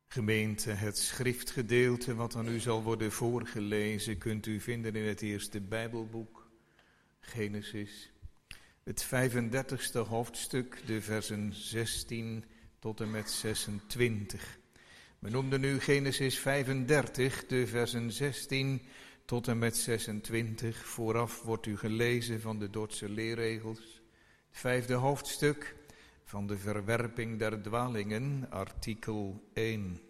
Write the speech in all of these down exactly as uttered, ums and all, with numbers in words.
Gemeente, het schriftgedeelte wat aan u zal worden voorgelezen kunt u vinden in het eerste Bijbelboek, Genesis. Het vijfendertigste hoofdstuk, de versen zestien tot en met zesentwintig. We noemden nu Genesis vijfendertig, de versen zestien tot en met zesentwintig. Vooraf wordt u gelezen van de Dordtse leerregels. Het vijfde hoofdstuk van de verwerping der dwalingen, artikel één.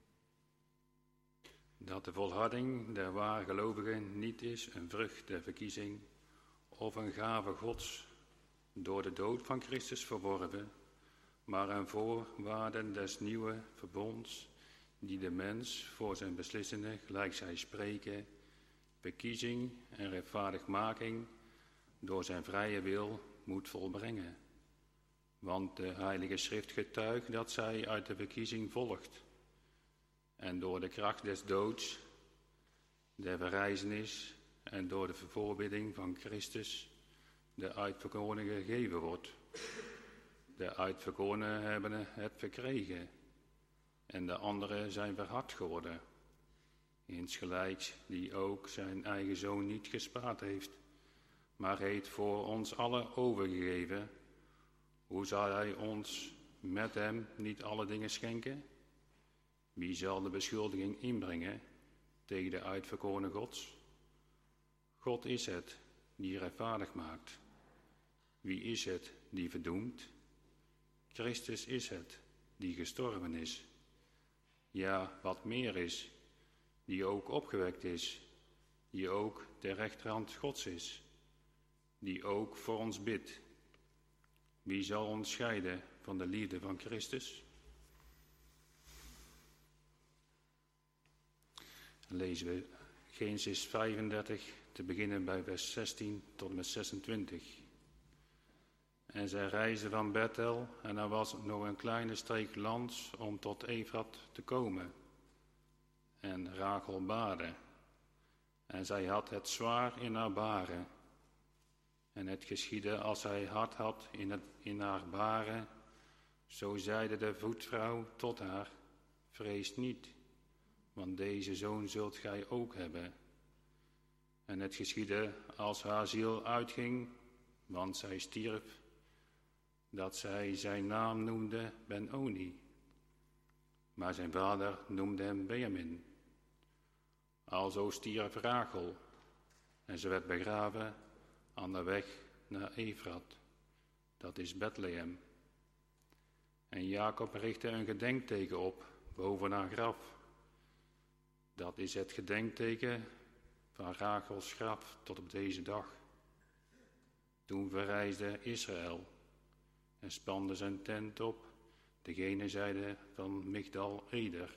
Dat de volharding der waargelovigen niet is een vrucht der verkiezing of een gave Gods door de dood van Christus verworven, maar een voorwaarde des nieuwe verbonds die de mens voor zijn beslissingen, gelijk zij spreken, verkiezing en rechtvaardigmaking door zijn vrije wil moet volbrengen. Want de Heilige Schrift getuigt dat zij uit de verkiezing volgt. En door de kracht des doods, der verrijzenis en door de voorbidding van Christus de uitverkorenen gegeven wordt. De uitverkorenen hebben het verkregen en de anderen zijn verhard geworden. Insgelijks die ook zijn eigen zoon niet gespaard heeft, maar heeft voor ons allen overgegeven. Hoe zal hij ons met hem niet alle dingen schenken? Wie zal de beschuldiging inbrengen tegen de uitverkorene Gods? God is het die rechtvaardig maakt. Wie is het die verdoemt? Christus is het die gestorven is. Ja, wat meer is, die ook opgewekt is, die ook ter rechterhand Gods is, die ook voor ons bidt. Wie zal ons scheiden van de liefde van Christus? Dan lezen we Genesis vijfendertig, te beginnen bij vers zestien tot en met zesentwintig. En zij reisden van Bethel en er was nog een kleine streek lands om tot Efrat te komen. En Rachel baarde. En zij had het zwaar in haar baren. En het geschiedde als zij hart had in, het, in haar baren, zo zeide de voetvrouw tot haar, vrees niet, want deze zoon zult gij ook hebben. En het geschiedde als haar ziel uitging, want zij stierf, dat zij zijn naam noemde Ben-Oni. Maar zijn vader noemde hem Benjamin. Alzo stierf Rachel, en ze werd begraven aan de weg naar Efrat, dat is Bethlehem. En Jacob richtte een gedenkteken op boven haar graf. Dat is het gedenkteken van Rachels graf tot op deze dag. Toen verreisde Israël en spande zijn tent op de gene zijde van Migdal Eder.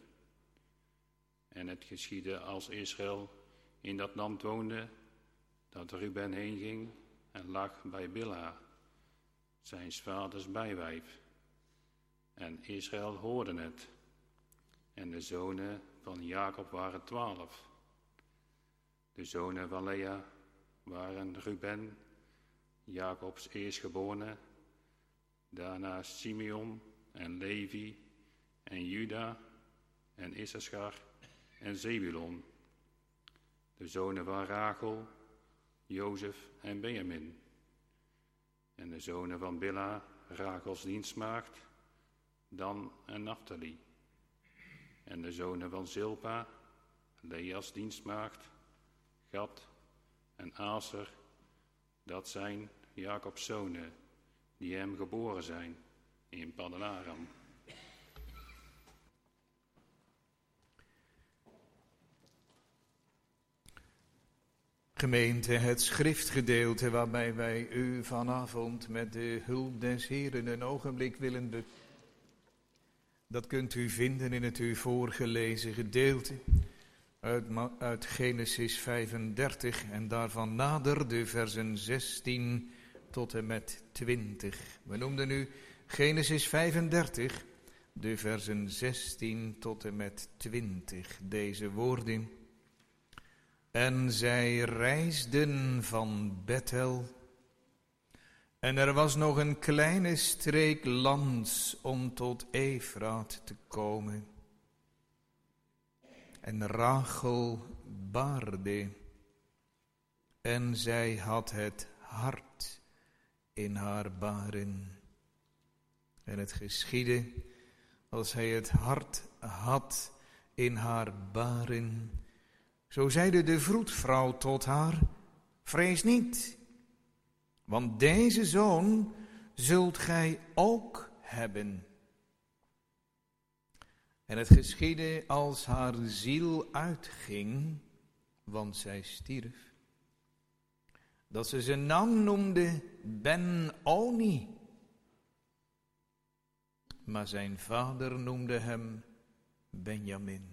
En het geschiedde als Israël in dat land woonde, dat Ruben heen ging en lag bij Bilha, zijns vaders bijwijf. En Israël hoorde het. En de zonen van Jacob waren twaalf. De zonen van Lea waren Ruben, Jacobs eerstgeborene, daarna Simeon en Levi en Juda en Issachar en Zebulon. De zonen van Rachel, Jozef en Benjamin. En de zonen van Bilha, Rachels dienstmaagd, Dan en Naphtali. En de zonen van Zilpa, Leas dienstmaagd, Gad en Aser, dat zijn Jacobs zonen, die hem geboren zijn in Paddan Aram. Gemeente, het schriftgedeelte waarbij wij u vanavond met de hulp des Heeren een ogenblik willen be... Dat kunt u vinden in het u voorgelezen gedeelte uit, uit Genesis vijfendertig en daarvan nader de versen zestien tot en met twintig. We noemden nu Genesis vijfendertig, de versen zestien tot en met twintig. Deze woorden. En zij reisden van Bethel. En er was nog een kleine streek lands om tot Efrat te komen. en Rachel baarde. En zij had het hart in haar baren. En het geschiedde, als hij het hart had in haar baren, zo zeide de vroedvrouw tot haar, vrees niet, want deze zoon zult gij ook hebben. En het geschiedde als haar ziel uitging, want zij stierf, dat ze zijn naam noemde Ben-Oni. Maar zijn vader noemde hem Benjamin.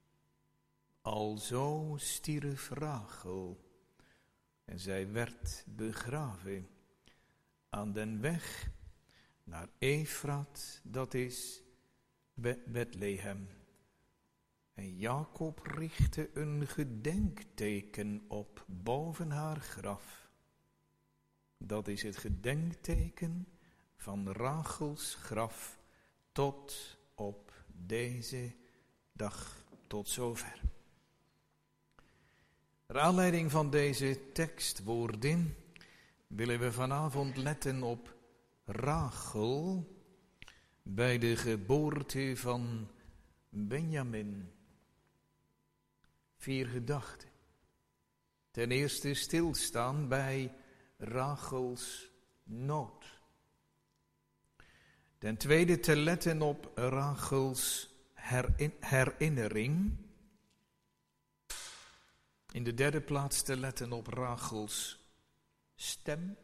Alzo stierf Rachel en zij werd begraven aan den weg naar Efrat, dat is Bethlehem. En Jacob richtte een gedenkteken op boven haar graf. Dat is het gedenkteken van Rachels graf tot op deze dag, tot zover. Naar aanleiding van deze tekstwoorden willen we vanavond letten op Rachel bij de geboorte van Benjamin. Vier gedachten. Ten eerste stilstaan bij Rachels nood. Ten tweede te letten op Rachels herin- herinnering. In de derde plaats te letten op Rachels stem.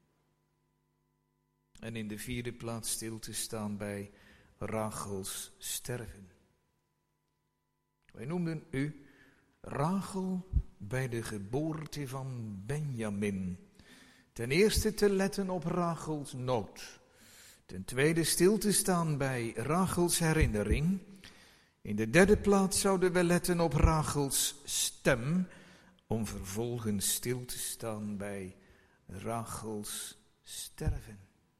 En in de vierde plaats stil te staan bij Rachels sterven. Wij noemden u Rachel bij de geboorte van Benjamin. Ten eerste te letten op Rachels nood. Ten tweede stil te staan bij Rachels herinnering. In de derde plaats zouden we letten op Rachels stem, om vervolgens stil te staan bij Rachels sterven.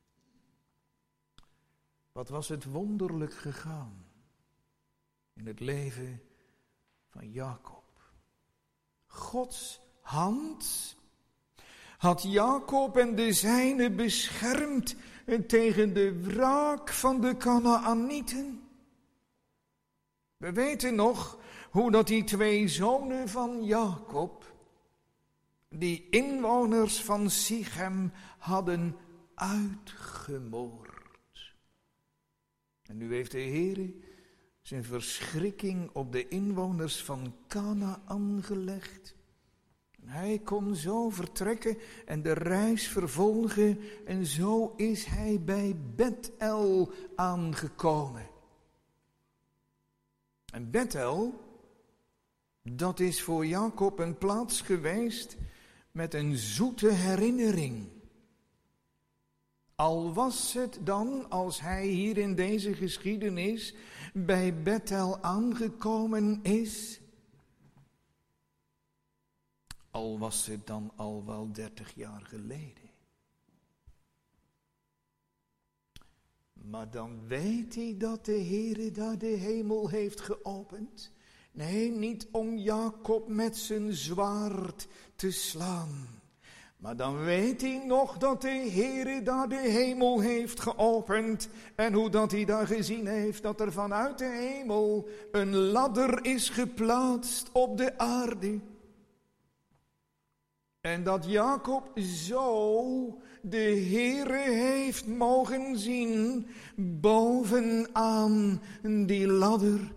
Wat was het wonderlijk gegaan in het leven van Jacob. Gods hand had Jacob en de zijnen beschermd tegen de wraak van de Kanaanieten. We weten nog hoe dat die twee zonen van Jacob, die inwoners van Sichem, hadden uitgemoord. En nu heeft de Heer zijn verschrikking op de inwoners van Kanaan gelegd. Hij kon zo vertrekken en de reis vervolgen en zo is hij bij Bethel aangekomen. En Bethel, dat is voor Jacob een plaats geweest met een zoete herinnering. Al was het dan, als hij hier in deze geschiedenis bij Bethel aangekomen is, al was het dan al wel dertig jaar geleden. Maar dan weet hij dat de Heere daar de hemel heeft geopend. Nee, niet om Jacob met zijn zwaard te slaan. Maar dan weet hij nog dat de Heere daar de hemel heeft geopend. En hoe dat hij daar gezien heeft dat er vanuit de hemel een ladder is geplaatst op de aarde. En dat Jacob zo de Heere heeft mogen zien bovenaan die ladder.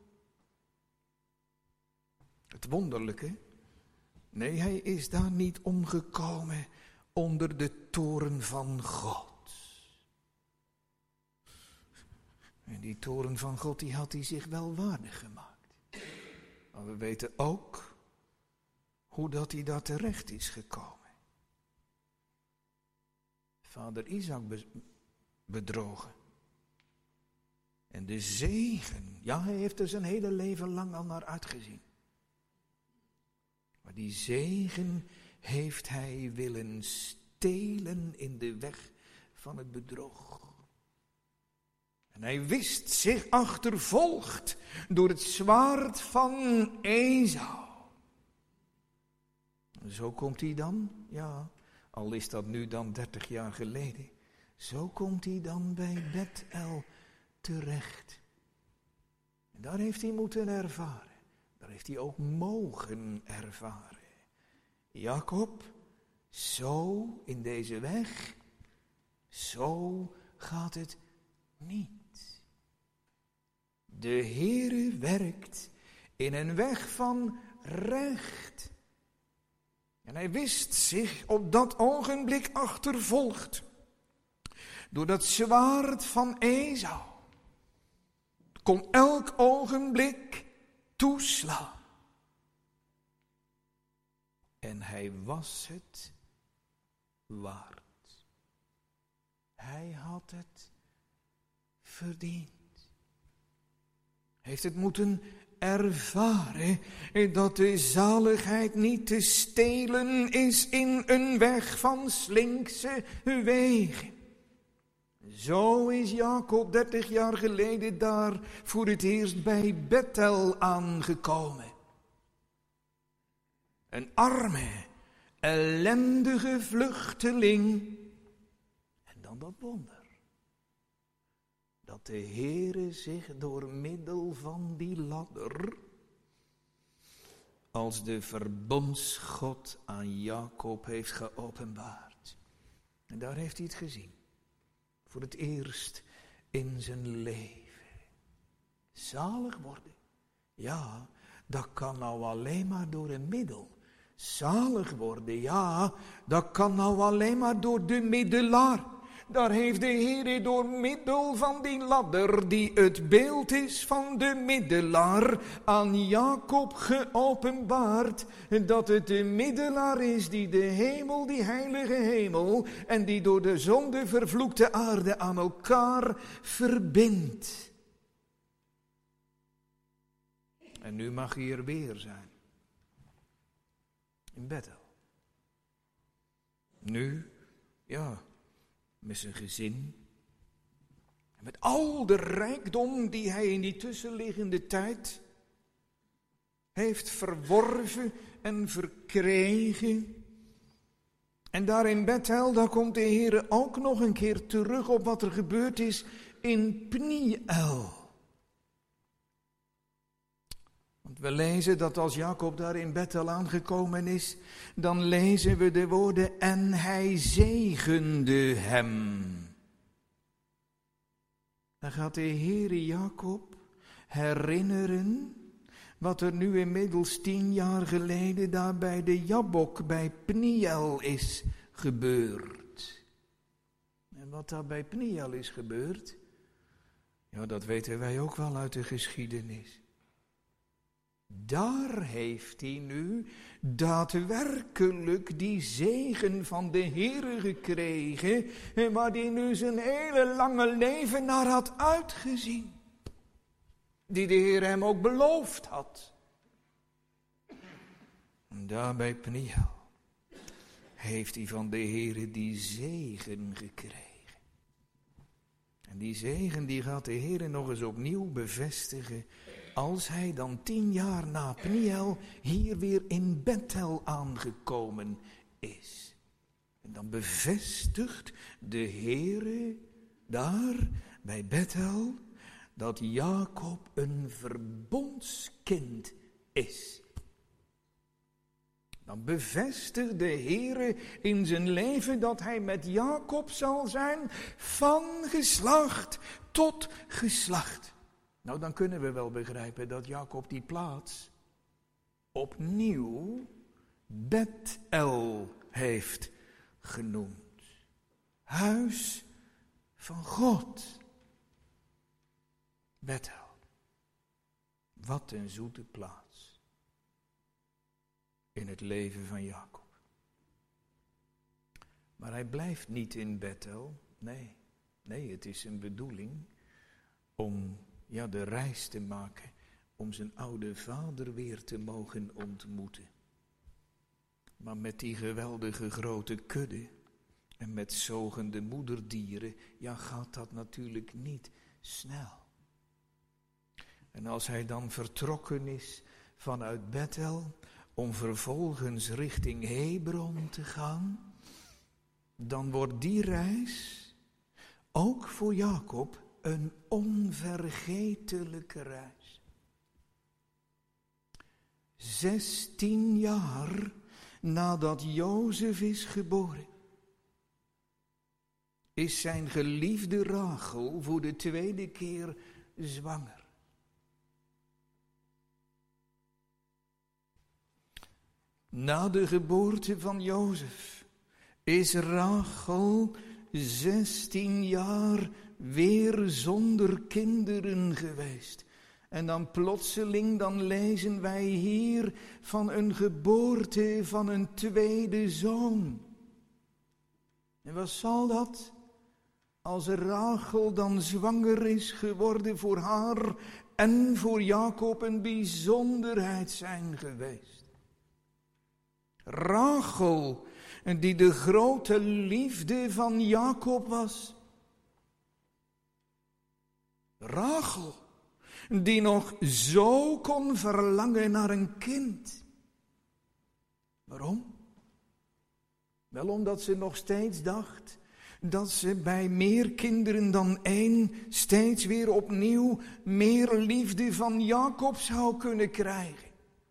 Het wonderlijke, nee, hij is daar niet omgekomen onder de toren van God. En die toren van God, die had hij zich wel waardig gemaakt. Maar we weten ook hoe dat hij daar terecht is gekomen. Vader Isaac bedrogen. En de zegen, ja, hij heeft er zijn hele leven lang al naar uitgezien. Maar die zegen heeft hij willen stelen in de weg van het bedrog. En hij wist zich achtervolgd door het zwaard van Esau. Zo komt hij dan, ja, al is dat nu dan dertig jaar geleden. Zo komt hij dan bij Bethel terecht. En daar heeft hij moeten ervaren. Daar heeft hij ook mogen ervaren. Jacob, zo in deze weg, zo gaat het niet. De Heere werkt in een weg van recht. En hij wist zich op dat ogenblik achtervolgd door dat zwaard van Esau. Kon elk ogenblik toeslaan. En hij was het waard. Hij had het verdiend. Heeft het moeten ervaren dat de zaligheid niet te stelen is in een weg van slinkse wegen. Zo is Jacob dertig jaar geleden daar voor het eerst bij Bethel aangekomen. Een arme, ellendige vluchteling. En dan dat wonder. Dat de Heere zich door middel van die ladder als de verbondsgod aan Jacob heeft geopenbaard. En daar heeft hij het gezien. Voor het eerst in zijn leven. Zalig worden. Ja, dat kan nou alleen maar door een middel. Zalig worden, ja, dat kan nou alleen maar door de middelaar. Daar heeft de Heer door middel van die ladder, die het beeld is van de middelaar, aan Jacob geopenbaard, dat het de middelaar is die de hemel, die heilige hemel, en die door de zonde vervloekte aarde aan elkaar verbindt. En nu mag hij er weer zijn. In Bethel. Nu, ja, met zijn gezin. Met al de rijkdom die hij in die tussenliggende tijd heeft verworven en verkregen. En daar in Bethel, daar komt de Heer ook nog een keer terug op wat er gebeurd is in Pniel. Want we lezen dat als Jacob daar in Bethel aangekomen is, dan lezen we de woorden en hij zegende hem. Dan gaat de Heere Jacob herinneren wat er nu inmiddels tien jaar geleden daar bij de Jabbok bij Pniel is gebeurd. En wat daar bij Pniel is gebeurd, ja, dat weten wij ook wel uit de geschiedenis. Daar heeft hij nu daadwerkelijk die zegen van de Heere gekregen, waar hij nu zijn hele lange leven naar had uitgezien. Die de Heer hem ook beloofd had. En daar bij Pniel heeft hij van de Heere die zegen gekregen. En die zegen die gaat de Heere nog eens opnieuw bevestigen, als hij dan tien jaar na Pniel hier weer in Bethel aangekomen is. En dan bevestigt de Heere daar bij Bethel dat Jacob een verbondskind is. Dan bevestigt de Heere in zijn leven dat hij met Jacob zal zijn van geslacht tot geslacht. Nou, dan kunnen we wel begrijpen dat Jacob die plaats opnieuw Bethel heeft genoemd. Huis van God. Bethel. Wat een zoete plaats in het leven van Jacob. Maar hij blijft niet in Bethel. Nee, nee, het is een bedoeling om ja, de reis te maken om zijn oude vader weer te mogen ontmoeten. Maar met die geweldige grote kudde en met zogende moederdieren, ja, gaat dat natuurlijk niet snel. En als hij dan vertrokken is vanuit Bethel om vervolgens richting Hebron te gaan, dan wordt die reis ook voor Jacob een onvergetelijke reis. Zestien jaar nadat Jozef is geboren, is zijn geliefde Rachel voor de tweede keer zwanger. Na de geboorte van Jozef is Rachel zestien jaar weer zonder kinderen geweest. En dan plotseling, dan lezen wij hier van een geboorte van een tweede zoon. En wat zal dat? Als Rachel dan zwanger is geworden, voor haar en voor Jacob een bijzonderheid zijn geweest. Rachel, die de grote liefde van Jacob was. Rachel, die nog zo kon verlangen naar een kind. Waarom? Wel omdat ze nog steeds dacht dat ze bij meer kinderen dan één steeds weer opnieuw meer liefde van Jacob zou kunnen krijgen.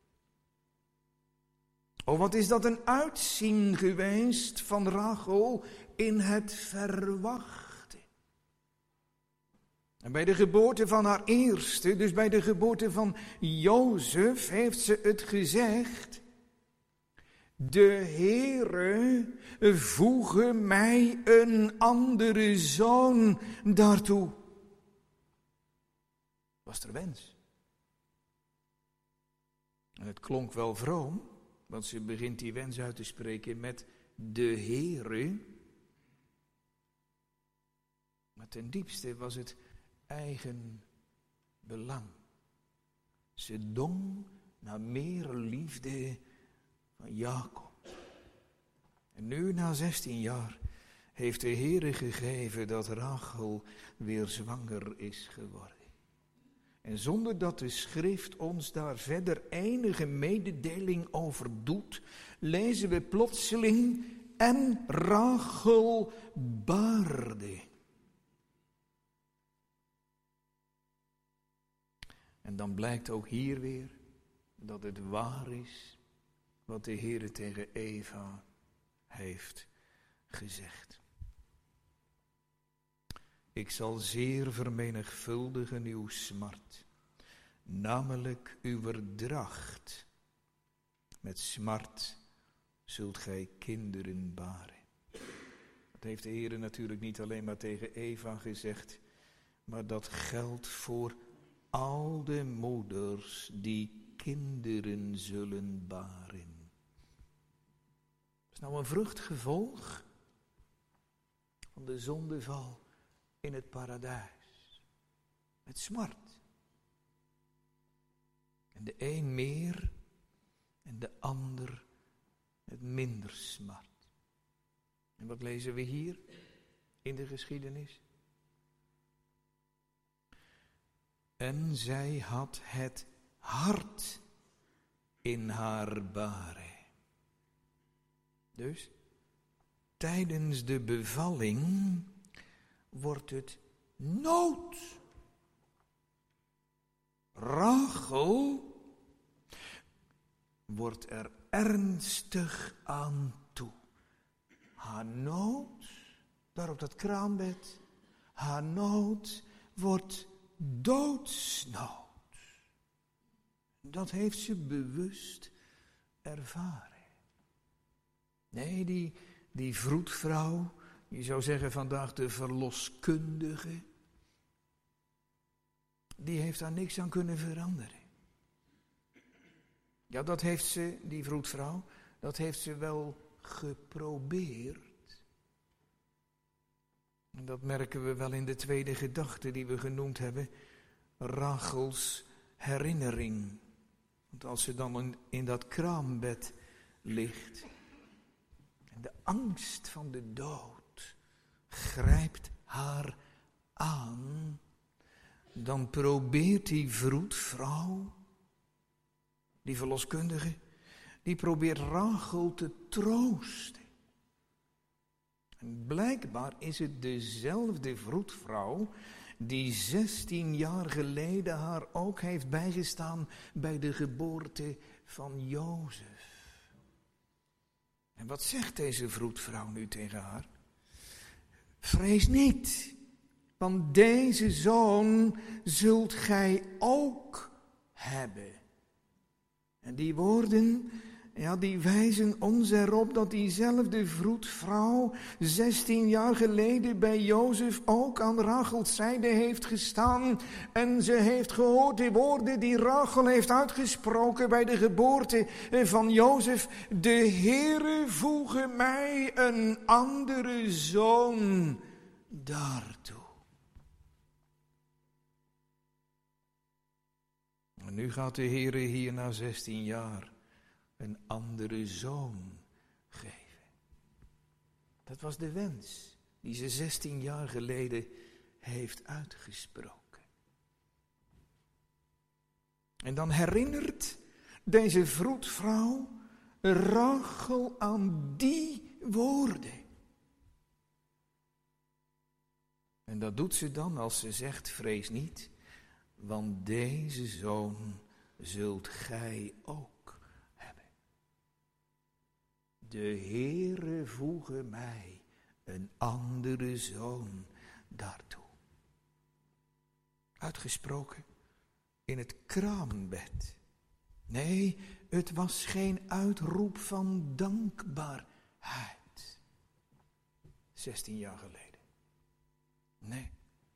Oh, wat is dat een uitzien geweest van Rachel in het verwachten. En bij de geboorte van haar eerste, dus bij de geboorte van Jozef, heeft ze het gezegd: de Heere voege mij een andere zoon daartoe. Was er wens. En het klonk wel vroom, want ze begint die wens uit te spreken met de Heere. Maar ten diepste was het eigen belang. Ze dong naar meer liefde van Jacob. En nu, na zestien jaar, heeft de Heere gegeven dat Rachel weer zwanger is geworden. En zonder dat de schrift ons daar verder enige mededeling over doet, lezen we plotseling: en Rachel baarde. En dan blijkt ook hier weer dat het waar is wat de Heere tegen Eva heeft gezegd. Ik zal zeer vermenigvuldigen uw smart, namelijk uw dracht. Met smart zult gij kinderen baren. Dat heeft de Heere natuurlijk niet alleen maar tegen Eva gezegd, maar dat geldt voor al de moeders die kinderen zullen baren. Is nou een vruchtgevolg van de zondeval in het paradijs. Met smart. En de een meer en de ander met minder smart. En wat lezen we hier in de geschiedenis? En zij had het hart in haar baren. Dus tijdens de bevalling wordt het nood. Rachel wordt er ernstig aan toe. Haar nood, daar op dat kraambed, haar nood wordt doodsnood. Dat heeft ze bewust ervaren. Nee, die, die vroedvrouw, je zou zeggen vandaag de verloskundige, die heeft daar niks aan kunnen veranderen. Ja, dat heeft ze, die vroedvrouw, dat heeft ze wel geprobeerd. En dat merken we wel in de tweede gedachte die we genoemd hebben, Rachels herinnering. Want als ze dan in, in dat kraambed ligt en de angst van de dood grijpt haar aan, dan probeert die vroedvrouw, die verloskundige, die probeert Rachel te troosten. En blijkbaar is het dezelfde vroedvrouw die zestien jaar geleden haar ook heeft bijgestaan bij de geboorte van Jozef. En wat zegt deze vroedvrouw nu tegen haar? Vrees niet, want deze zoon zult gij ook hebben. En die woorden, ja, die wijzen ons erop dat diezelfde vroedvrouw zestien jaar geleden bij Jozef ook aan Rachels zijde heeft gestaan. En ze heeft gehoord de woorden die Rachel heeft uitgesproken bij de geboorte van Jozef. De Heere voege mij een andere zoon daartoe. En nu gaat de Heere hier na zestien jaar een andere zoon geven. Dat was de wens die ze zestien jaar geleden heeft uitgesproken. En dan herinnert deze vroedvrouw Rachel aan die woorden. En dat doet ze dan als ze zegt, vrees niet, want deze zoon zult gij ook hebben. De Heere voege mij een andere zoon daartoe. Uitgesproken in het kraambed. Nee, het was geen uitroep van dankbaarheid. Zestien jaar geleden. Nee.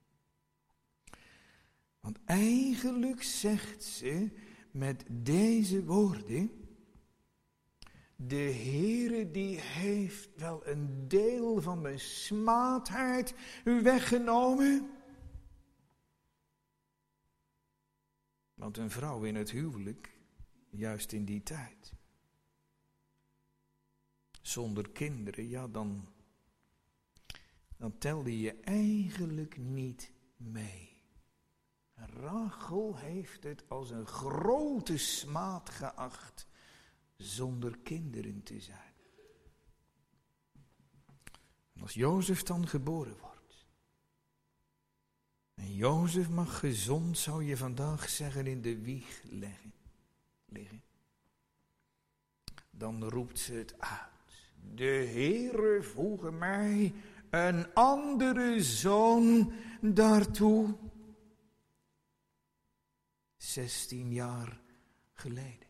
Want eigenlijk zegt ze met deze woorden, de Heere die heeft wel een deel van mijn smaadheid weggenomen. Want een vrouw in het huwelijk, juist in die tijd, zonder kinderen, ja dan, dan telde je eigenlijk niet mee. Rachel heeft het als een grote smaad geacht zonder kinderen te zijn. En als Jozef dan geboren wordt, en Jozef mag gezond, zou je vandaag zeggen, in de wieg leggen, liggen, dan roept ze het uit. De Heere voege mij een andere zoon daartoe. Zestien jaar geleden.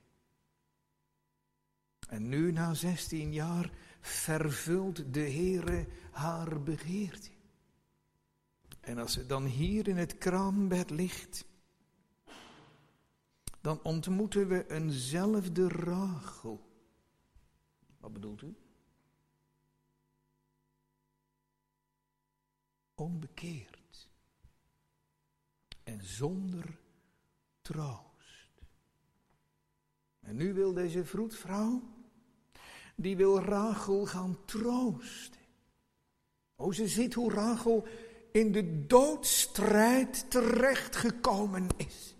En nu na zestien jaar vervult de Heere haar begeerte. En als ze dan hier in het kraambed ligt, dan ontmoeten we eenzelfde Rachel. Wat bedoelt u? Onbekeerd. En zonder troost. En nu wil deze vroedvrouw, die wil Rachel gaan troosten. Oh, ze ziet hoe Rachel in de doodstrijd terechtgekomen is.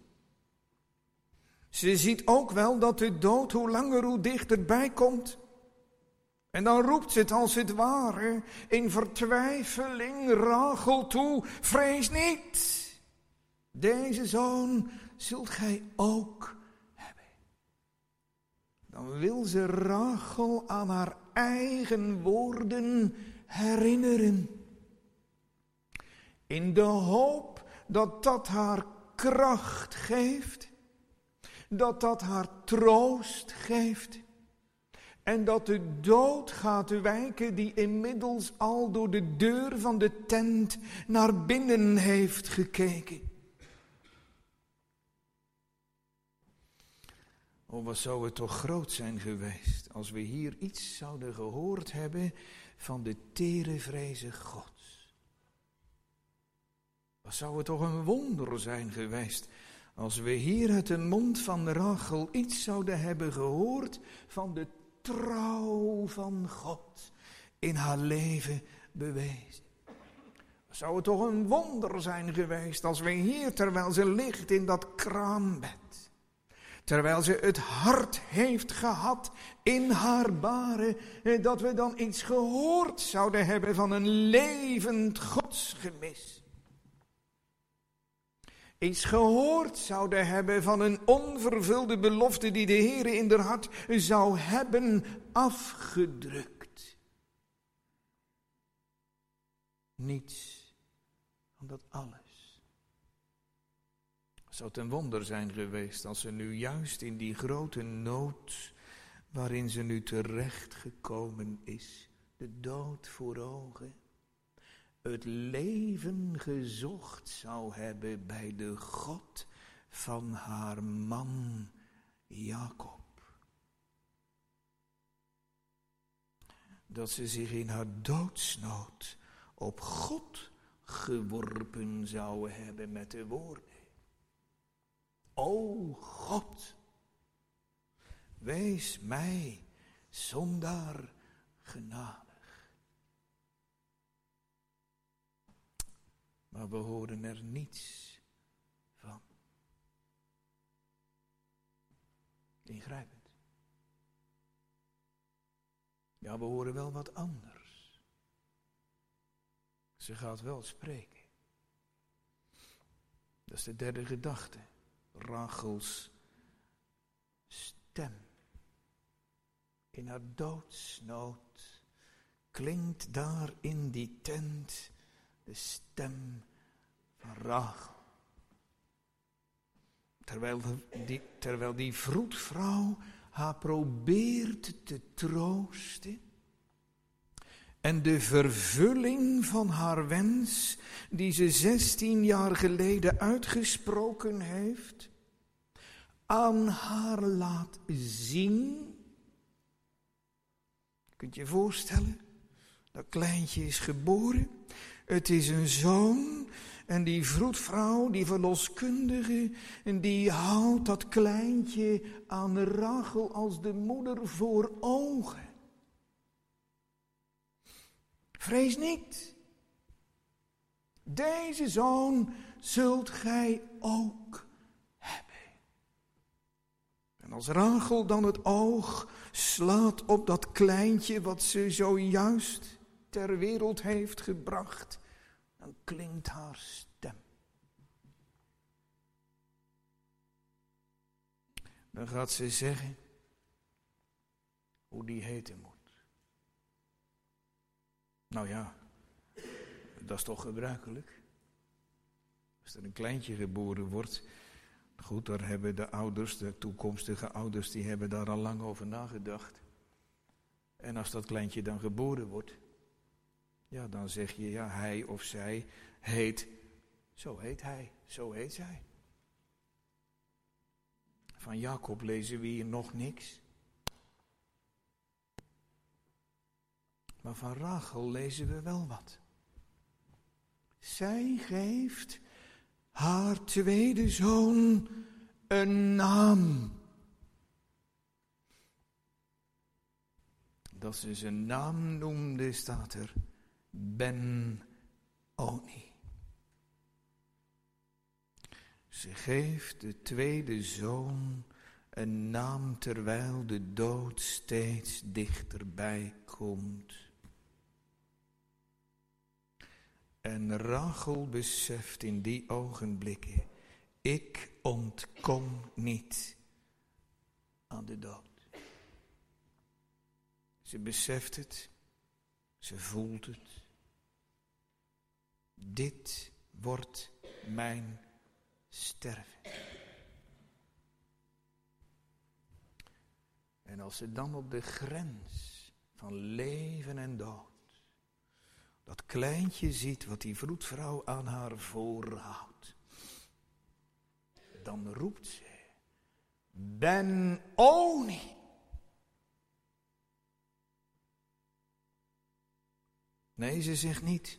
Ze ziet ook wel dat de dood hoe langer hoe dichterbij komt. En dan roept ze het als het ware in vertwijfeling Rachel toe, vrees niet. Deze zoon zult gij ook hebben. Dan wil ze Rachel aan haar eigen woorden herinneren. In de hoop dat dat haar kracht geeft. Dat dat haar troost geeft. En dat de dood gaat wijken die inmiddels al door de deur van de tent naar binnen heeft gekeken. Oh, wat zou het toch groot zijn geweest als we hier iets zouden gehoord hebben van de tere vreze Gods. Wat zou het toch een wonder zijn geweest als we hier uit de mond van Rachel iets zouden hebben gehoord van de trouw van God in haar leven bewezen. Zou het toch een wonder zijn geweest als we hier, terwijl ze ligt in dat kraambed, terwijl ze het hart heeft gehad in haar baren, dat we dan iets gehoord zouden hebben van een levend godsgemis. Iets gehoord zouden hebben van een onvervulde belofte die de Heere in haar hart zou hebben afgedrukt. Niets van dat alles. Zou het een wonder zijn geweest als ze nu juist in die grote nood waarin ze nu terecht gekomen is, de dood voor ogen, het leven gezocht zou hebben bij de God van haar man Jacob. Dat ze zich in haar doodsnood op God geworpen zou hebben met de woorden: O God, wees mij zondaar genadig. Maar we horen er niets van. Ingrijpend. Ja, we horen wel wat anders. Ze gaat wel spreken. Dat is de derde gedachte. Rachels stem. In haar doodsnood klinkt daar in die tent de stem van Rachel. Terwijl die, terwijl die vroedvrouw haar probeert te troosten en de vervulling van haar wens, die ze zestien jaar geleden uitgesproken heeft, aan haar laat zien. Kunt je je voorstellen? Dat kleintje is geboren. Het is een zoon. En die vroedvrouw, die verloskundige, en die houdt dat kleintje aan Rachel als de moeder voor ogen. Vrees niet. Deze zoon zult gij ook hebben. En als Rachel dan het oog slaat op dat kleintje wat ze zojuist ter wereld heeft gebracht, dan klinkt haar stem. Dan gaat ze zeggen hoe die heten moet. Nou ja, dat is toch gebruikelijk. Als er een kleintje geboren wordt, goed, daar hebben de ouders, de toekomstige ouders, die hebben daar al lang over nagedacht. En als dat kleintje dan geboren wordt, ja, dan zeg je, ja, hij of zij heet, zo heet hij, zo heet zij. Van Jacob lezen we hier nog niks. Maar van Rachel lezen we wel wat. Zij geeft haar tweede zoon een naam. Dat ze zijn naam noemde, staat er Ben-Oni. Ze geeft de tweede zoon een naam terwijl de dood steeds dichterbij komt. En Rachel beseft in die ogenblikken, ik ontkom niet aan de dood. Ze beseft het, ze voelt het. Dit wordt mijn sterven. En als ze dan op de grens van leven en dood dat kleintje ziet wat die vroedvrouw aan haar voorhoudt, dan roept ze, Ben-Oni. Nee, ze zegt niet,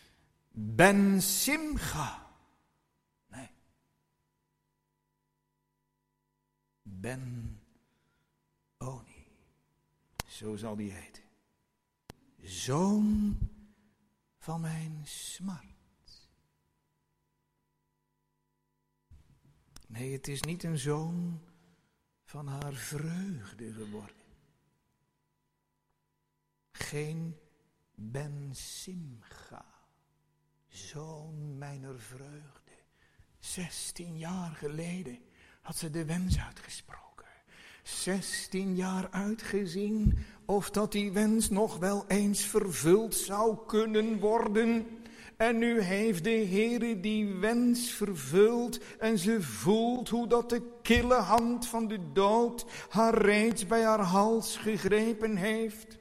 Ben-Simcha. Nee. Ben-Oni. Zo zal die heten. Zoon van mijn smart. Nee, het is niet een zoon van haar vreugde geworden. Geen Ben Simcha, zoon mijner vreugde. Zestien jaar geleden had ze de wens uitgesproken. Zestien jaar uitgezien of dat die wens nog wel eens vervuld zou kunnen worden. En nu heeft de Heere die wens vervuld en ze voelt hoe dat de kille hand van de dood haar reeds bij haar hals gegrepen heeft.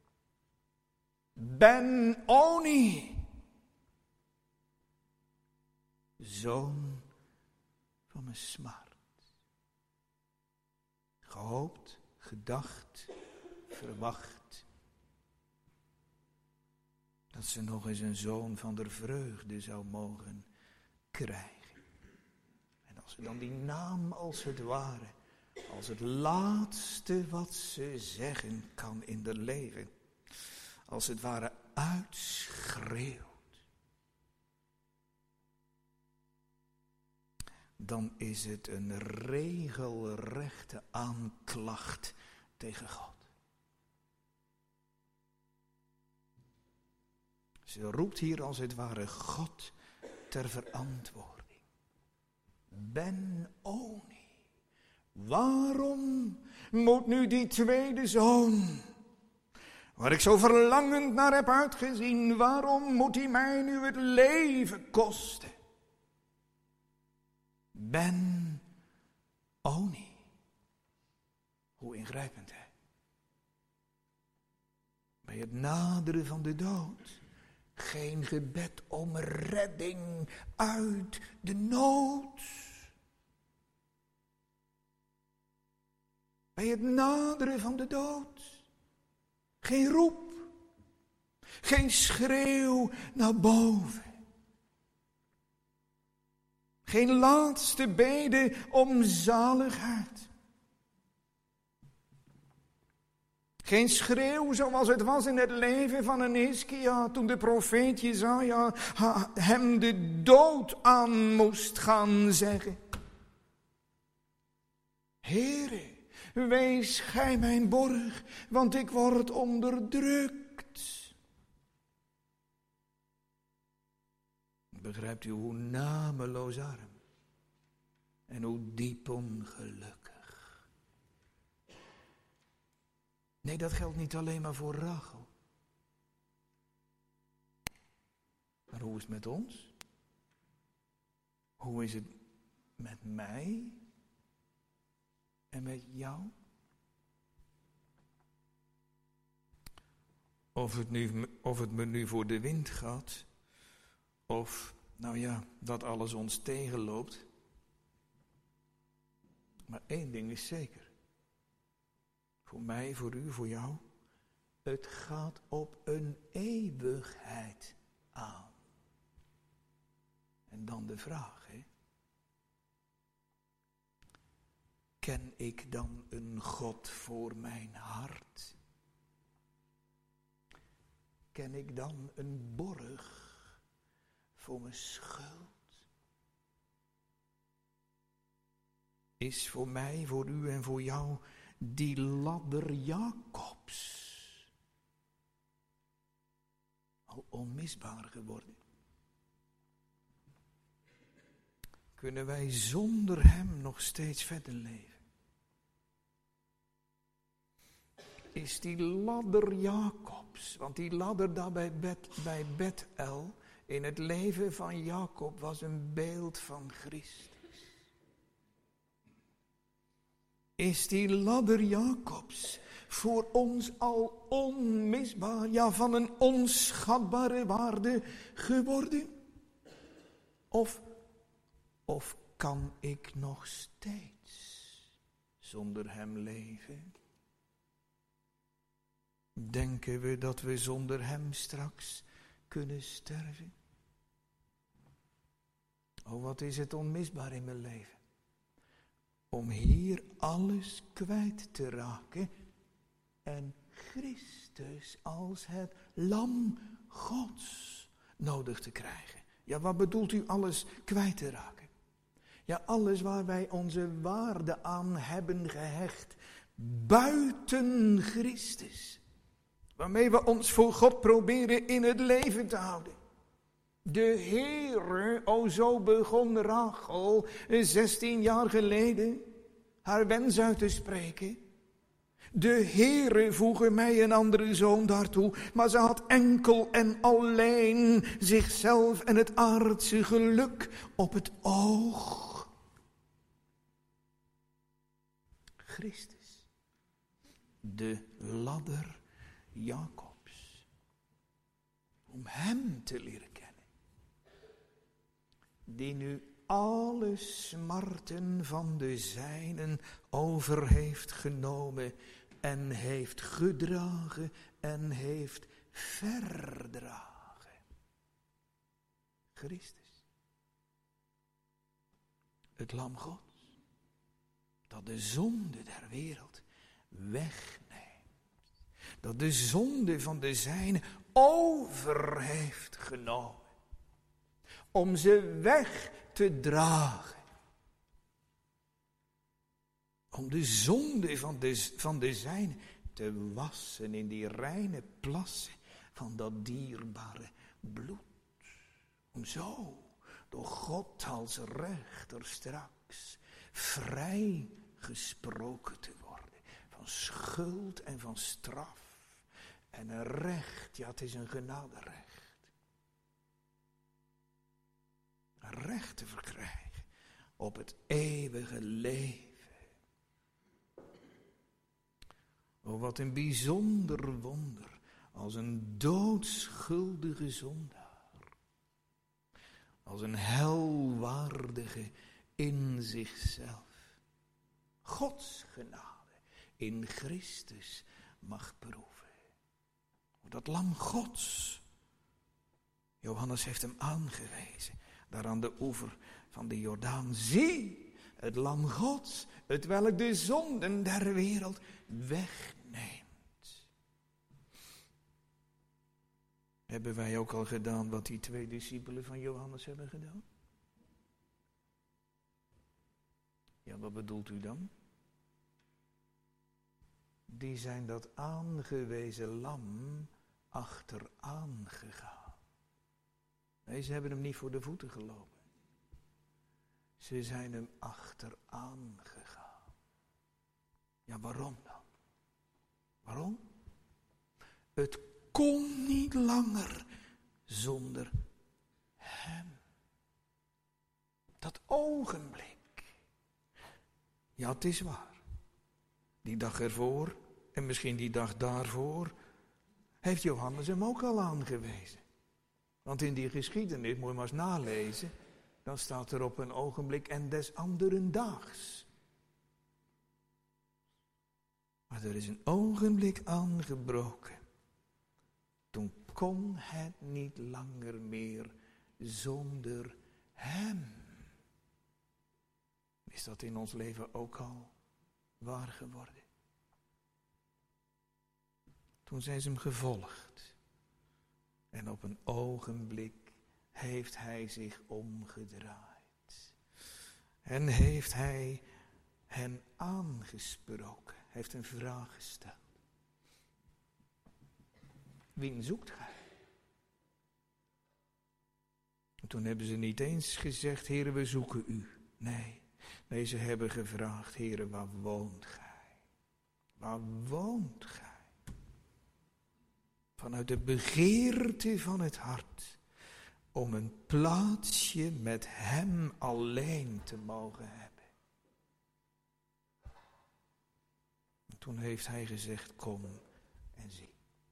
Ben-Oni, zoon van mijn smart. Gehoopt, gedacht, verwacht. Dat ze nog eens een zoon van der vreugde zou mogen krijgen. En als ze dan die naam als het ware, als het laatste wat ze zeggen kan in haar leven, als het ware uitschreeuwt, dan is het een regelrechte aanklacht tegen God. Ze roept hier als het ware God ter verantwoording. Ben-Oni, waarom moet nu die tweede zoon, waar ik zo verlangend naar heb uitgezien, waarom moet hij mij nu het leven kosten? Ben-Oni, hoe ingrijpend hè? Bij het naderen van de dood, geen gebed om redding uit de nood. Bij het naderen van de dood, geen roep, geen schreeuw naar boven. Geen laatste bede om zaligheid. Geen schreeuw zoals het was in het leven van een Hiskia toen de profeet Jesaja hem de dood aan moest gaan zeggen. Heere, wees gij mijn borg, want ik word onderdrukt. Begrijpt u hoe nameloos arm en hoe diep ongelukkig. Nee, dat geldt niet alleen maar voor Rachel. Maar hoe is het met ons? Hoe is het met mij en met jou? Of het, nu, of het me nu voor de wind gaat, of, nou ja, dat alles ons tegenloopt. Maar één ding is zeker. Voor mij, voor u, voor jou. Het gaat op een eeuwigheid aan. En dan de vraag, hè. Ken ik dan een God voor mijn hart? Ken ik dan een borg voor mijn schuld? Is voor mij, voor u en voor jou die ladder Jacobs al onmisbaar geworden? Kunnen wij zonder hem nog steeds verder leven? Is die ladder Jacobs, want die ladder daar bij, Bet, bij Bethel in het leven van Jacob was een beeld van Christus. Is die ladder Jacobs voor ons al onmisbaar, ja van een onschatbare waarde geworden? Of, of kan ik nog steeds zonder hem leven? Denken we dat we zonder hem straks kunnen sterven? Oh, wat is het onmisbaar in mijn leven? Om hier alles kwijt te raken en Christus als het lam Gods nodig te krijgen. Ja, wat bedoelt u alles kwijt te raken? Ja, alles waar wij onze waarde aan hebben gehecht, buiten Christus. Waarmee we ons voor God proberen in het leven te houden. De Heere, o zo begon Rachel zestien jaar geleden haar wens uit te spreken. De Heere voege mij een andere zoon daartoe, maar ze had enkel en alleen zichzelf en het aardse geluk op het oog. Christus, de ladder Jacobs, om hem te leren kennen, die nu alle smarten van de zijnen over heeft genomen en heeft gedragen en heeft verdragen. Christus, het lam Gods, dat de zonde der wereld wegneemt, dat de zonde van de zijnen over heeft genomen, om ze weg te dragen. Om de zonde van de, van de zijnen te wassen in die reine plassen van dat dierbare bloed. Om zo door God als rechter straks vrij gesproken te worden van schuld en van straf. En een recht, ja, het is een genaderecht. Een recht te verkrijgen op het eeuwige leven. Oh, wat een bijzonder wonder, als een doodschuldige zondaar, als een helwaardige in zichzelf, Gods genade in Christus mag proeven. Dat lam Gods, Johannes heeft hem aangewezen, daar aan de oever van de Jordaan. Zie, het lam Gods, het welk de zonden der wereld wegneemt. Hebben wij ook al gedaan wat die twee discipelen van Johannes hebben gedaan? Ja, wat bedoelt u dan? Die zijn dat aangewezen lam achteraan gegaan. Nee, ze hebben hem niet voor de voeten gelopen. Ze zijn hem achteraan gegaan. Ja, waarom dan? Waarom? Het kon niet langer zonder hem. Dat ogenblik. Ja, het is waar. Die dag ervoor en misschien die dag daarvoor heeft Johannes hem ook al aangewezen. Want in die geschiedenis, moet je maar eens nalezen, dan staat er op een ogenblik en des anderen daags. Maar er is een ogenblik aangebroken. Toen kon het niet langer meer zonder hem. Is dat in ons leven ook al waar geworden? Toen zijn ze hem gevolgd. En op een ogenblik heeft hij zich omgedraaid. En heeft hij hen aangesproken. Heeft een vraag gesteld. Wien zoekt gij? En toen hebben ze niet eens gezegd, Heere, we zoeken u. Nee, nee, ze hebben gevraagd, Heere, waar woont gij? Waar woont gij? Vanuit de begeerte van het hart, om een plaatsje met hem alleen te mogen hebben. En toen heeft hij gezegd, kom en zie.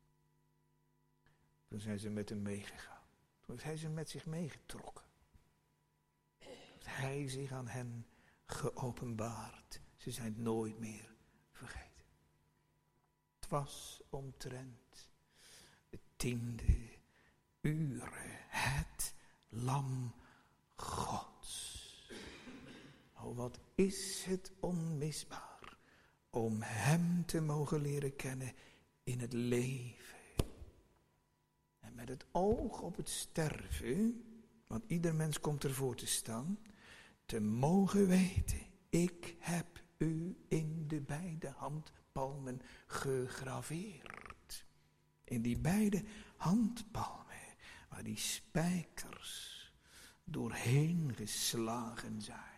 Toen zijn ze met hem meegegaan. Toen heeft hij ze met zich meegetrokken. Heeft hij zich aan hen geopenbaard. Ze zijn het nooit meer vergeten. Het was omtrent de tiende uren. Het lam Gods. Oh, wat is het onmisbaar om hem te mogen leren kennen in het leven. En met het oog op het sterven, want ieder mens komt ervoor te staan, te mogen weten, ik heb u in de beide handpalmen gegraveerd. In die beide handpalmen, waar die spijkers doorheen geslagen zijn.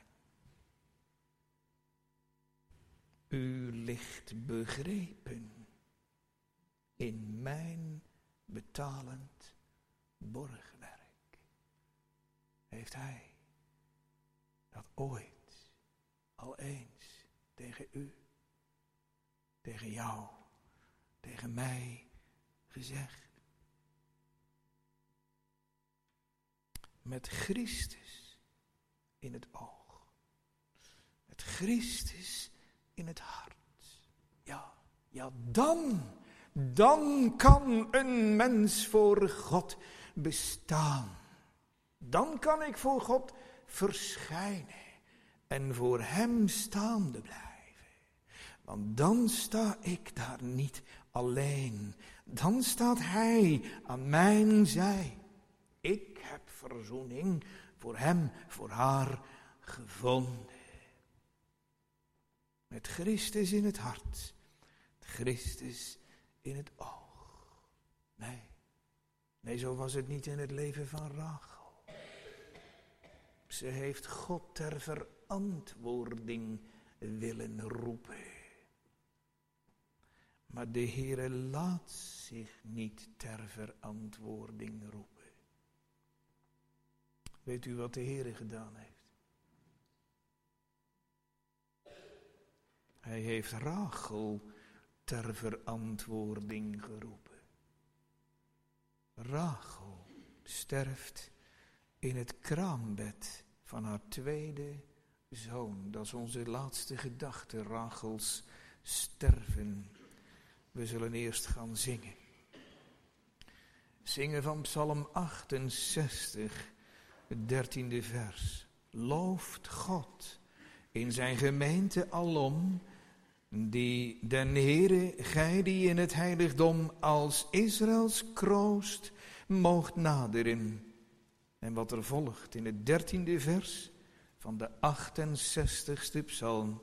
U ligt begrepen in mijn betalend borgwerk. Heeft hij dat ooit al eens tegen u, tegen jou, tegen mij gezegd? Met Christus in het oog. Met Christus in het hart. Ja, ja, dan, dan kan een mens voor God bestaan. Dan kan ik voor God verschijnen en voor hem staande blijven. Want dan sta ik daar niet alleen. Dan staat hij aan mijn zij. Ik heb verzoening voor hem, voor haar gevonden. Met Christus in het hart. Met Christus in het oog. Nee, nee, zo was het niet in het leven van Rachel. Ze heeft God ter verantwoording willen roepen. Maar de Heere laat zich niet ter verantwoording roepen. Weet u wat de Heere gedaan heeft? Hij heeft Rachel ter verantwoording geroepen. Rachel sterft in het kraambed van haar tweede zoon. Dat is onze laatste gedachte, Rachels sterven. We zullen eerst gaan zingen. Zingen van Psalm achtenzestig, het dertiende vers. Looft God in zijn gemeente alom, die den Heere, gij die in het heiligdom als Israëls kroost moogt naderen. En wat er volgt in het dertiende vers van de achtenzestigste psalm.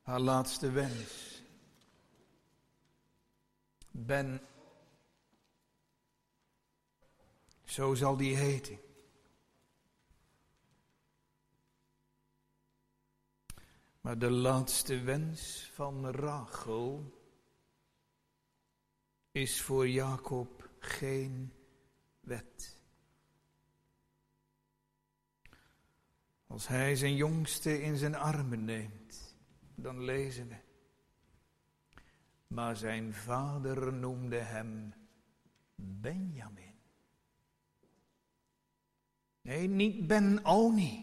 haar laatste wens. Ben, zo zal die heten. Maar de laatste wens van Rachel is voor Jacob geen wet. Als hij zijn jongste in zijn armen neemt, dan lezen we. Maar zijn vader noemde hem Benjamin. Nee, niet Ben-Oni.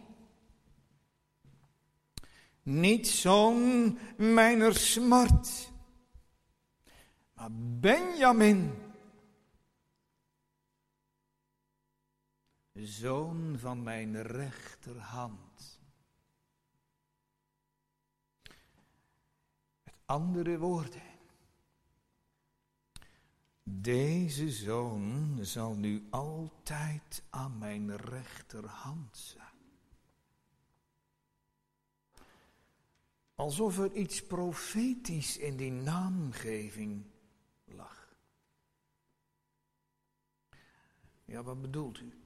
Niet zoon mijner smart, maar Benjamin, zoon van mijn rechterhand. Met andere woorden, deze zoon zal nu altijd aan mijn rechterhand zijn. Alsof er iets profetisch in die naamgeving lag. Ja, wat bedoelt u?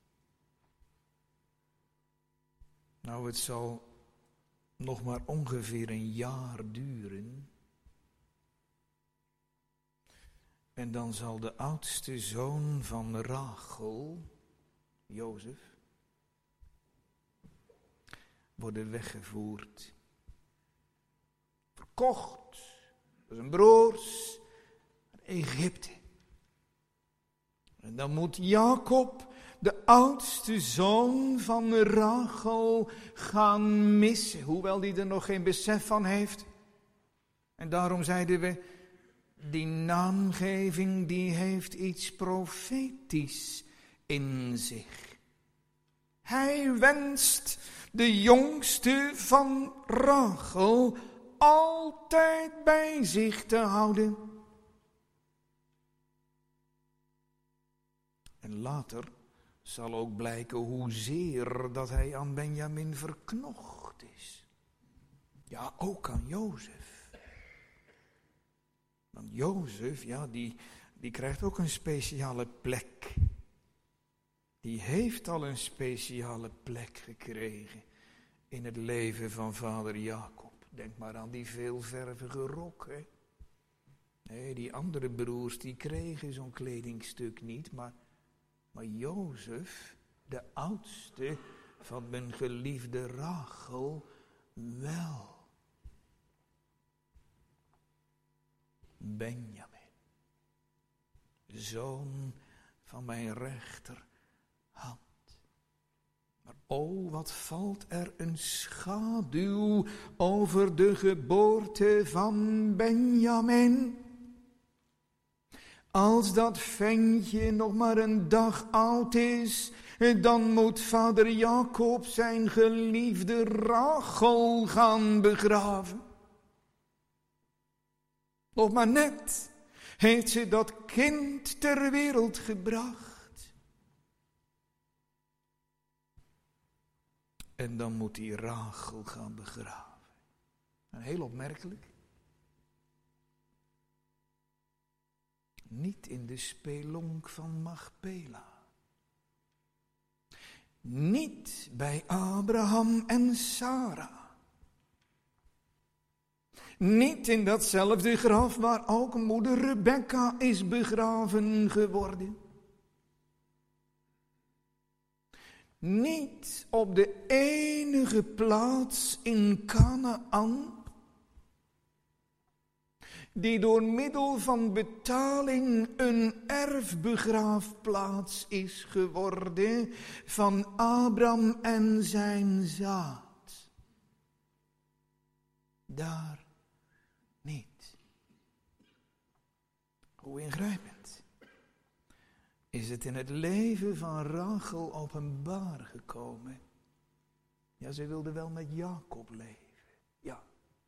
Nou, het zal nog maar ongeveer een jaar duren. En dan zal de oudste zoon van Rachel, Jozef, worden weggevoerd. Verkocht door zijn broers naar Egypte. En dan moet Jacob, de oudste zoon van Rachel, gaan missen. Hoewel hij er nog geen besef van heeft. En daarom zeiden we, die naamgeving die heeft iets profetisch in zich. Hij wenst de jongste van Rachel altijd bij zich te houden. En later zal ook blijken hoezeer dat hij aan Benjamin verknocht is. Ja, ook aan Jozef. Want Jozef, ja, die, die krijgt ook een speciale plek. Die heeft al een speciale plek gekregen in het leven van vader Jacob. Denk maar aan die veelvervige rok, hè. Nee, die andere broers, die kregen zo'n kledingstuk niet, maar, maar Jozef, de oudste van mijn geliefde Rachel, wel. Benjamin, zoon van mijn rechterhand. Maar o, wat valt er een schaduw over de geboorte van Benjamin. Als dat ventje nog maar een dag oud is, dan moet vader Jacob zijn geliefde Rachel gaan begraven. Nog maar net heeft ze dat kind ter wereld gebracht. En dan moet hij Rachel gaan begraven. En heel opmerkelijk. Niet in de spelonk van Machpela. Niet bij Abraham en Sarah. Niet in datzelfde graf waar ook moeder Rebekka is begraven geworden. Niet op de enige plaats in Kanaan, die door middel van betaling een erfbegraafplaats is geworden van Abraham en zijn zaad. Daar niet. Hoe ingrijpend is het in het leven van Rachel openbaar gekomen. Ja, ze wilde wel met Jacob leven. Ja.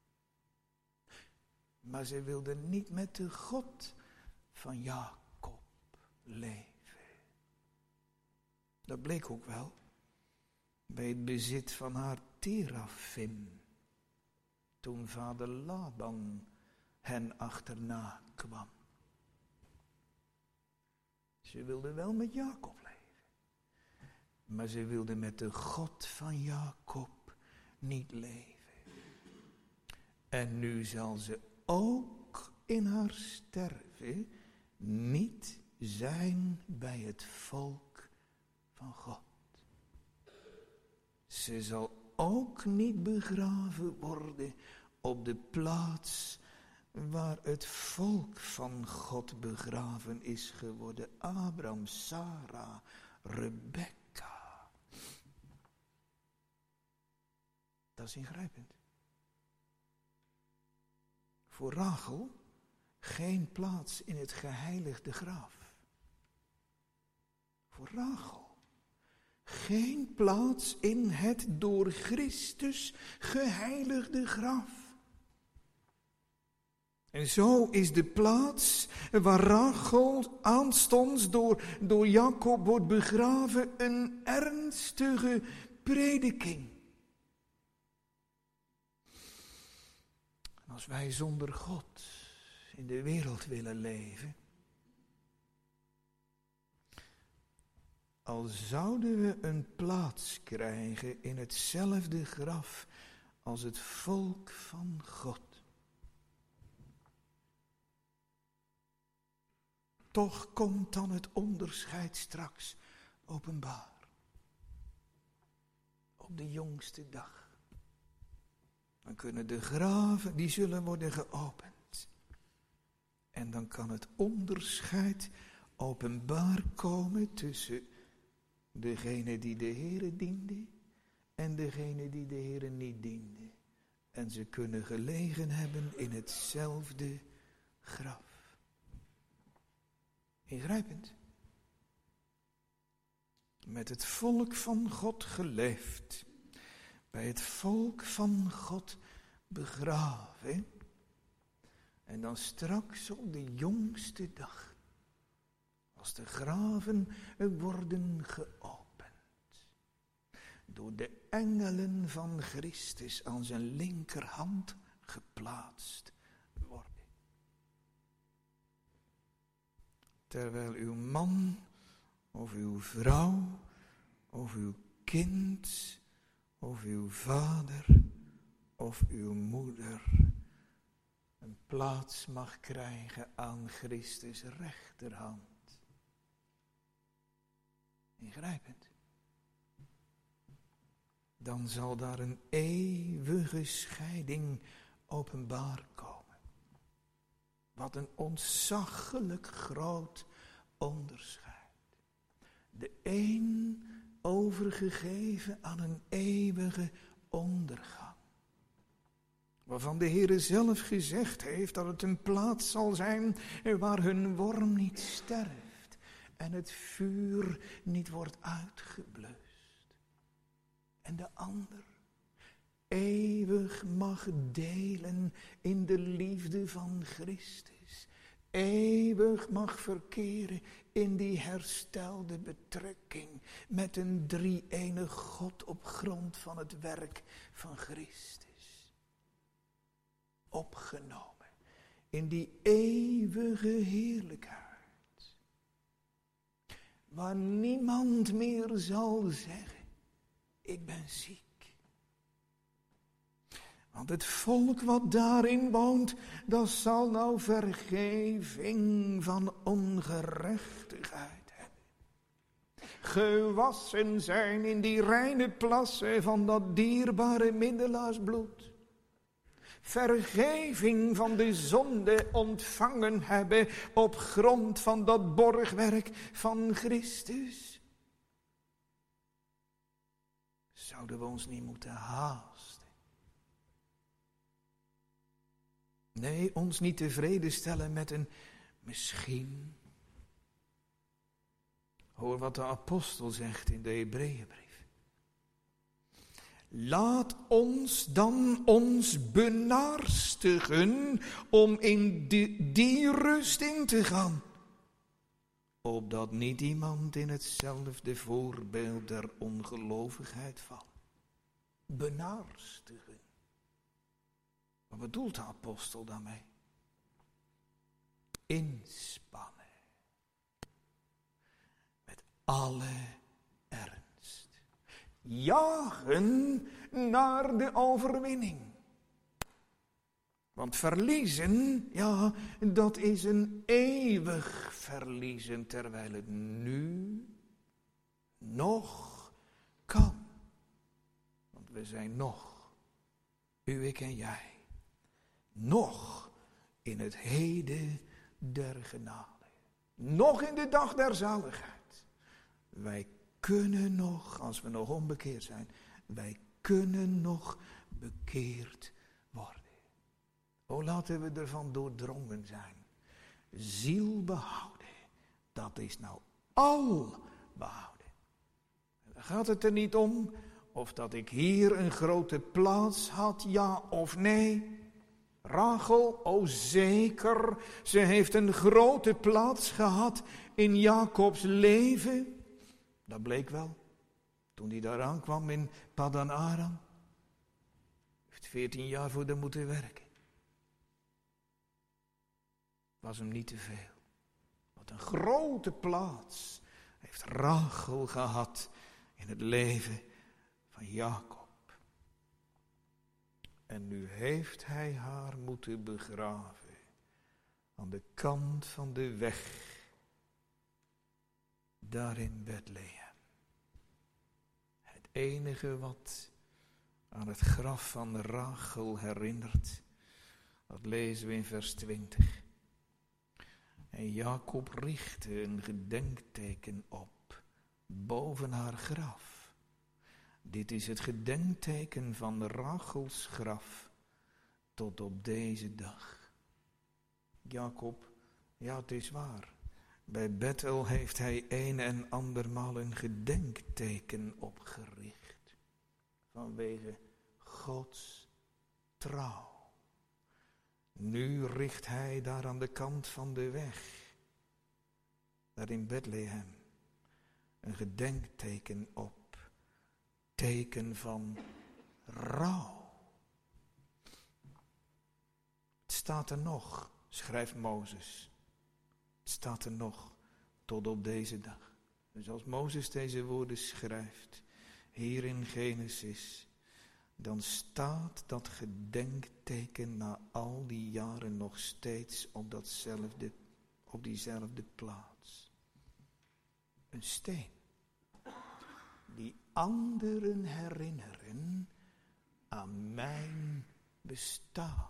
Maar ze wilde niet met de God van Jacob leven. Dat bleek ook wel bij het bezit van haar terafim. toen vader Laban hen achterna kwam. Ze wilden wel met Jacob leven, maar ze wilden met de God van Jacob niet leven. En nu zal ze ook in haar sterven niet zijn bij het volk van God. Ze zal ook niet begraven worden op de plaats waar het volk van God begraven is geworden. Abraham, Sarah, Rebecca. Dat is ingrijpend. Voor Rachel geen plaats in het geheiligde graf. Voor Rachel geen plaats in het door Christus geheiligde graf. En zo is de plaats waar Rachel aanstonds door, door Jacob wordt begraven een ernstige prediking. En als wij zonder God in de wereld willen leven, al zouden we een plaats krijgen in hetzelfde graf als het volk van God, toch komt dan het onderscheid straks openbaar. Op de jongste dag. Dan kunnen de graven, die zullen worden geopend. En dan kan het onderscheid openbaar komen tussen degene die de Heere diende en degene die de Heere niet diende. En ze kunnen gelegen hebben in hetzelfde graf. Ingrijpend. Met het volk van God geleefd. Bij het volk van God begraven. En dan straks op de jongste dag, als de graven worden geopend, door de engelen van Christus aan zijn linkerhand geplaatst worden. Terwijl uw man of uw vrouw of uw kind of uw vader of uw moeder een plaats mag krijgen aan Christus rechterhand. Ingrijpend. Dan zal daar een eeuwige scheiding openbaar komen. Wat een ontzaglijk groot onderscheid. De een overgegeven aan een eeuwige ondergang. Waarvan de Heere zelf gezegd heeft dat het een plaats zal zijn waar hun worm niet sterft en het vuur niet wordt uitgeblusd. En de ander eeuwig mag delen in de liefde van Christus. Eeuwig mag verkeren in die herstelde betrekking met een drie-enig God op grond van het werk van Christus. Opgenomen in die eeuwige heerlijkheid. Waar niemand meer zal zeggen, ik ben ziek. Want het volk wat daarin woont, dat zal nou vergeving van ongerechtigheid hebben. Gewassen zijn in die reine plassen van dat dierbare middelaarsbloed. Vergeving van de zonde ontvangen hebben op grond van dat borgwerk van Christus. Zouden we ons niet moeten haasten? Nee, ons niet tevreden stellen met een misschien. Hoor wat de apostel zegt in de Hebreeënbrief. Laat ons dan ons benaarstigen om in die, die rust in te gaan. Opdat niet iemand in hetzelfde voorbeeld der ongelovigheid valt. Benaarstigen. Wat bedoelt de apostel daarmee? Inspannen. Met alle ernst. Jagen naar de overwinning. Want verliezen, ja, dat is een eeuwig verliezen, terwijl het nu nog kan. Want we zijn nog, u, ik en jij, nog in het heden der genade. Nog in de dag der zaligheid. Wij kunnen nog, als we nog onbekeerd zijn, wij kunnen nog bekeerd worden. O, laten we ervan doordrongen zijn. Ziel behouden, dat is nou al behouden. Dan gaat het er niet om of dat ik hier een grote plaats had, ja of nee. Rachel, o zeker, ze heeft een grote plaats gehad in Jacobs leven. Dat bleek wel, toen hij daar aankwam in Padan Aram. Heeft veertien jaar voor haar moeten werken. Was hem niet te veel. Wat een grote plaats heeft Rachel gehad in het leven van Jacob. En nu heeft hij haar moeten begraven aan de kant van de weg, daar in Bethlehem. Het enige wat aan het graf van Rachel herinnert, dat lezen we in vers twintig. En Jacob richtte een gedenkteken op boven haar graf. Dit is het gedenkteken van Rachels graf tot op deze dag. Jacob, ja, het is waar. Bij Bethel heeft hij een en andermaal een gedenkteken opgericht. Vanwege Gods trouw. Nu richt hij daar aan de kant van de weg, daar in Bethlehem, een gedenkteken op. Teken van rouw. Het staat er nog, schrijft Mozes. Het staat er nog tot op deze dag. Dus als Mozes deze woorden schrijft, hier in Genesis, dan staat dat gedenkteken na al die jaren nog steeds op datzelfde, op diezelfde plaats. Een steen. Die anderen herinneren aan mijn bestaan.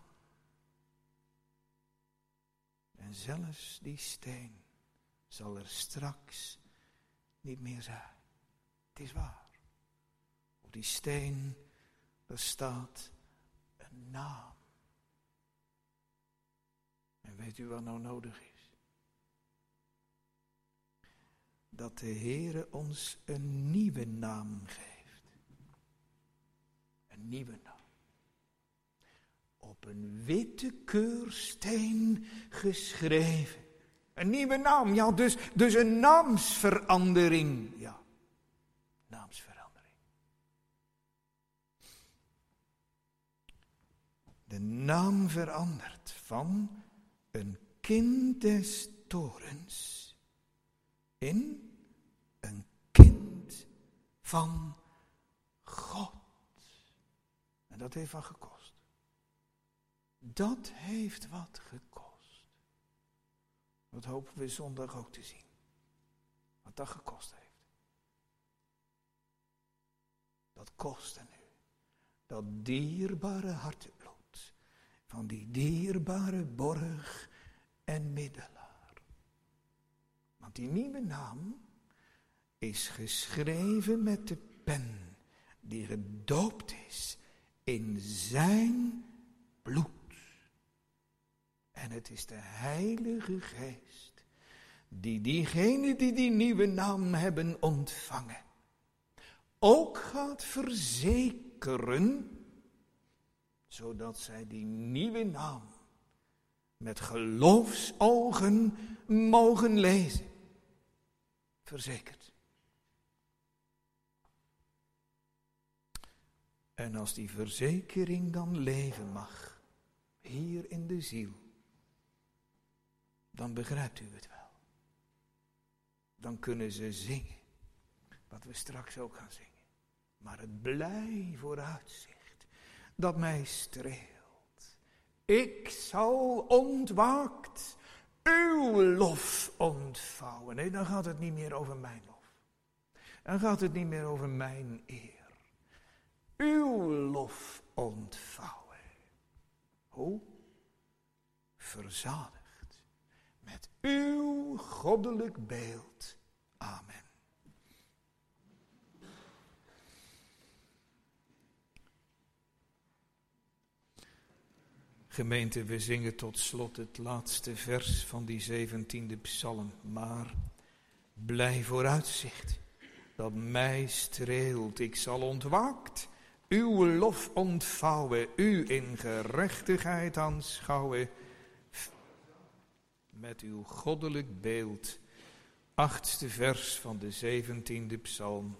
En zelfs die steen zal er straks niet meer zijn. Het is waar. Op die steen, daar staat een naam. En weet u wat nou nodig is? Dat de Heere ons een nieuwe naam geeft. Een nieuwe naam. Op een witte keursteen geschreven. Een nieuwe naam, ja, dus, dus een naamsverandering. Ja, naamsverandering. De naam verandert van een kind des torens in een kind van God. En dat heeft wat gekost. Dat heeft wat gekost. Dat hopen we zondag ook te zien. Wat dat gekost heeft. Dat kostte nu. Dat dierbare hartebloed. Van die dierbare borg en middelaar. Want die nieuwe naam is geschreven met de pen die gedoopt is in zijn bloed. En het is de Heilige Geest die diegenen die die nieuwe naam hebben ontvangen ook gaat verzekeren, zodat zij die nieuwe naam met geloofsogen mogen lezen. Verzekerd. En als die verzekering dan leven mag, keer in de ziel, dan begrijpt u het wel. Dan kunnen ze zingen, wat we straks ook gaan zingen. Maar het blij vooruitzicht dat mij streelt. Ik zal ontwaakt uw lof ontvouwen. Nee, dan gaat het niet meer over mijn lof. Dan gaat het niet meer over mijn eer. Uw lof ontvouwen. Hoe? Verzadigd met uw goddelijk beeld. Amen. Gemeente, we zingen tot slot het laatste vers van die zeventiende psalm. Maar blij vooruitzicht dat mij streelt. Ik zal ontwaakt uw lof ontvouwen, u in gerechtigheid aanschouwen. Met uw goddelijk beeld. Achtste vers van de zeventiende psalm.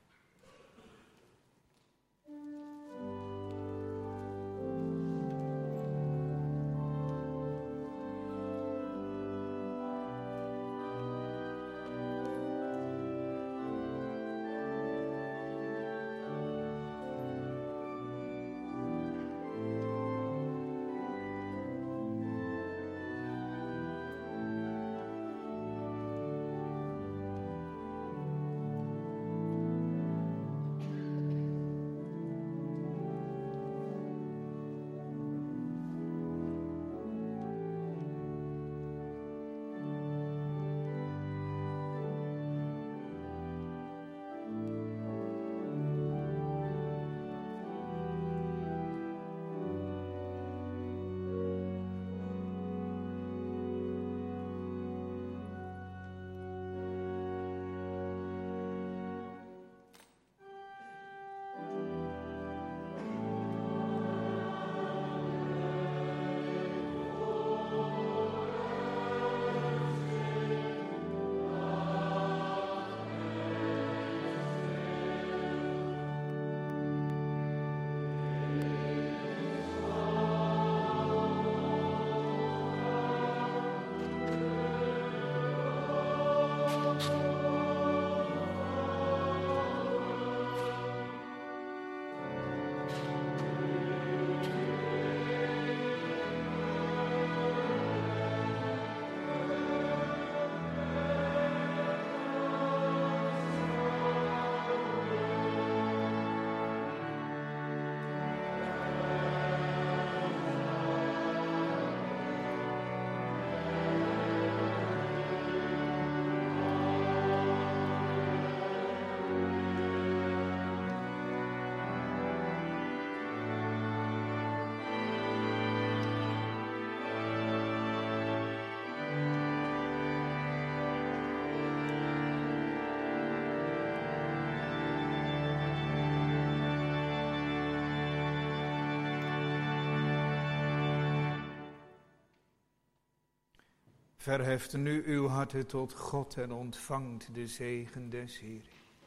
Verheft nu uw harten tot God en ontvangt de zegen des Heeren.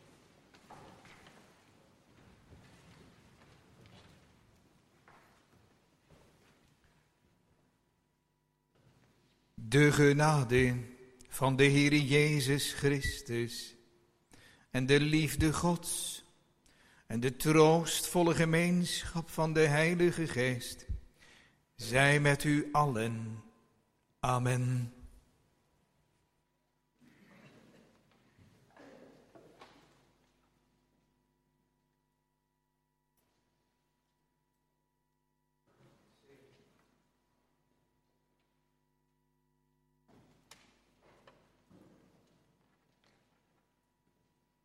De genade van de Heere Jezus Christus en de liefde Gods en de troostvolle gemeenschap van de Heilige Geest zij met u allen. Amen.